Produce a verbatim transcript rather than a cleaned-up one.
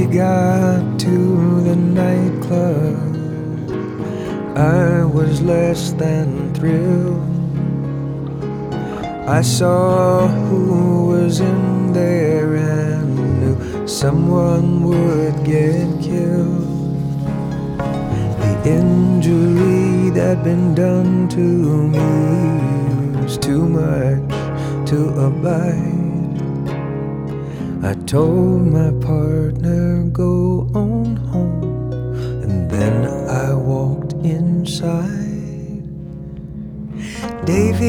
got to the nightclub, I was less than thrilled. I saw who was in there and knew someone would get killed. The injury that'd been done to me was too much to abide. I told my partner, go on home, and then I walked inside. Davy